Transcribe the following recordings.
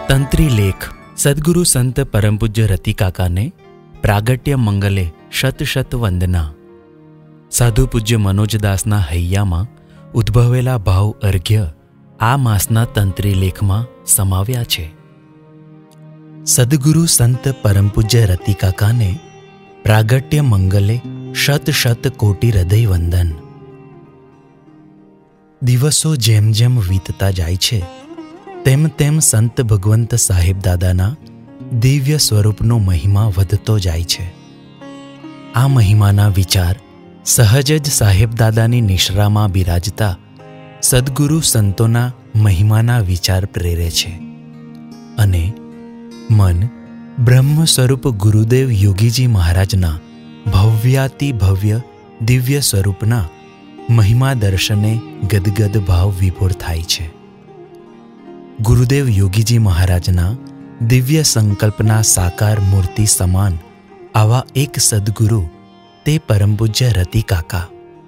તંત્રી લેખ સદગુરુ સંત પરમ પૂજ્ય રતિકાકાને પ્રાગટ્ય મંગલે શત શત વંદના. સાધુ પૂજ્ય મનોજદાસના હૈયામાં ઉદ્ભવેલા ભાવ અર્ઘ્ય આ માસના તંત્રી લેખમાં સમાવ્યા છે. સદગુરુ સંત પરમ પૂજ્ય રતિકાકાને પ્રાગટ્ય મંગલે શત શત કોટી હૃદય વંદન. દિવસો જેમ જેમ વીતતા જાય છે તેમ તેમ સંત ભગવંત સાહેબ દાદાના દિવ્ય સ્વરૂપનો મહિમા વધતો જાય છે. આ મહિમાના વિચાર સહજ જ સાહેબ દાદાની નિશ્રામાં બિરાજતા સદગુરુ સંતોના મહિમાના વિચાર પ્રેરે છે અને મન બ્રહ્મ સ્વરૂપ ગુરુદેવ યોગીજી મહારાજના ભવ્યાતિ ભવ્ય દિવ્ય સ્વરૂપના મહિમા દર્શને ગદગદ ભાવ વિભોર થાય છે. ગુરુદેવ યોગીજી મહારાજના દિવ્ય સંકલ્પના સાકાર મૂર્તિ સમાન આવા એક સદગુરુ તે પરમ પૂજ્ય રતિકાકા.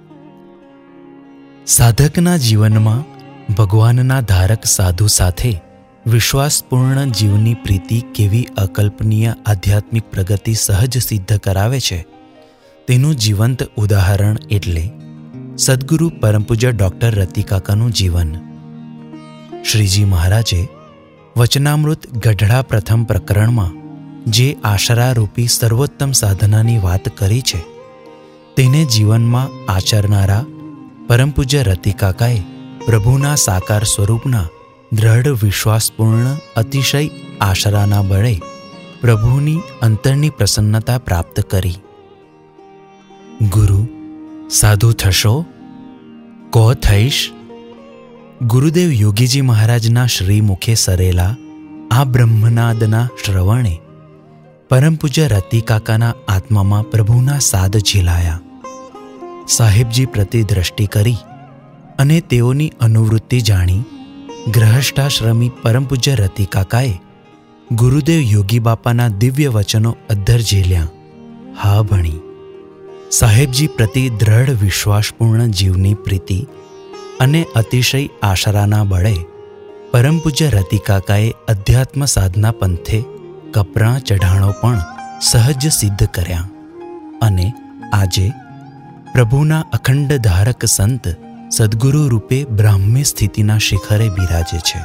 સાધકના જીવનમાં ભગવાનના ધારક સાધુ સાથે વિશ્વાસપૂર્ણ જીવની પ્રીતિ કેવી અકલ્પનીય આધ્યાત્મિક પ્રગતિ સહજ સિદ્ધ કરાવે છે તેનું જીવંત ઉદાહરણ એટલે સદગુરુ પરમ પૂજ્ય ડૉક્ટર રતિકાકાનું જીવન. શ્રીજી મહારાજે વચનામૃત ગઢડા પ્રથમ પ્રકરણમાં જે આશરારૂપી સર્વોત્તમ સાધનાની વાત કરી છે તેને જીવનમાં આચરનારા પરમ પૂજ્ય રતિકાકાએ પ્રભુના સાકાર સ્વરૂપના દ્રઢ વિશ્વાસપૂર્ણ અતિશય આશરાના બળે પ્રભુની અંતરની પ્રસન્નતા પ્રાપ્ત કરી. ગુરુ સાધુ થશો? કો થઈશ? ગુરુદેવ યોગીજી મહારાજના શ્રીમુખે સરેલા આ બ્રહ્મનાદના શ્રવણે પરમ પૂજ્ય રતિકાકાના આત્મામાં પ્રભુના સાદ ઝીલાયા. સાહેબજી પ્રતિ દ્રષ્ટિ કરી અને તેઓની અનુવૃત્તિ જાણી ગ્રહસ્થાશ્રમી પરમ પૂજ્ય રતિકાકાએ ગુરુદેવ યોગી બાપાના દિવ્ય વચનો અદ્ધર ઝીલ્યા, હા ભણી. સાહેબજી પ્રતિ દ્રઢ વિશ્વાસપૂર્ણ જીવની પ્રીતિ અને અતિશય આશરાના બળે પરમ પૂજ્ય રતિકાકાએ અધ્યાત્મ સાધના પંથે કપરાં ચઢાણો પણ સહજ સિદ્ધ કર્યા અને આજે પ્રભુના અખંડ ધારક સંત સદગુરુ રૂપે બ્રાહ્મી સ્થિતિના શિખરે બિરાજે છે.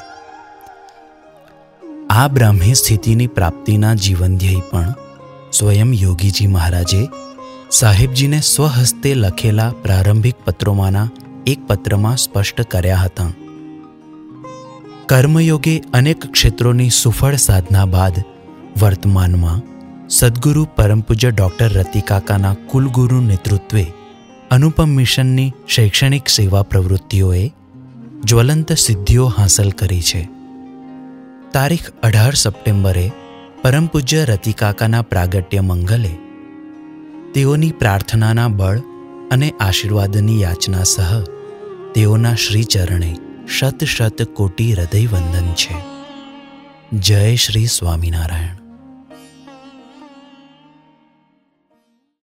આ બ્રાહ્મી સ્થિતિની પ્રાપ્તિના જીવનધ્યેય પણ સ્વયં યોગીજી મહારાજે સાહેબજીને સ્વહસ્તે લખેલા પ્રારંભિક પત્રોમાંના એક પત્રમાં સ્પષ્ટ કર્યા હતા. કર્મયોગે અનેક ક્ષેત્રોની સુફળ સાધના બાદ વર્તમાનમાં સદગુરુ પરમ પૂજ્ય ડૉક્ટર રતિકાકાના કુલગુરુ નેતૃત્વે અનુપમ મિશનની શૈક્ષણિક સેવા પ્રવૃત્તિઓએ જ્વલંત સિદ્ધિઓ હાંસલ કરી છે. તારીખ 18 સપ્ટેમ્બરે પરમ પૂજ્ય રતિકાકાના પ્રાગટ્ય મંગલે તેઓની પ્રાર્થનાના બળ અને આશીર્વાદની યાચના સહ તેઓના શ્રીચરણે શત શત કોટી હૃદય વંદન છે. જય શ્રી સ્વામિનારાયણ.